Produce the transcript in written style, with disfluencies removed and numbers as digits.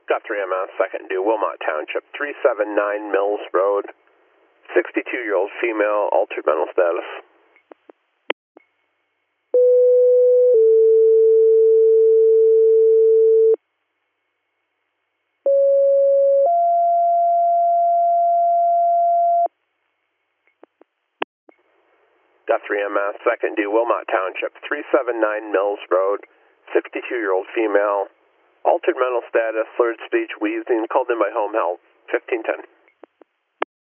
Got 3MS, second due, Wilmot Township, 379 Mills Road, 62-year-old female, altered mental status. Got 3MS, second due, Wilmot Township, 379 Mills Road, 62-year-old female, altered mental status, slurred speech, wheezing, called in by home health, 1510.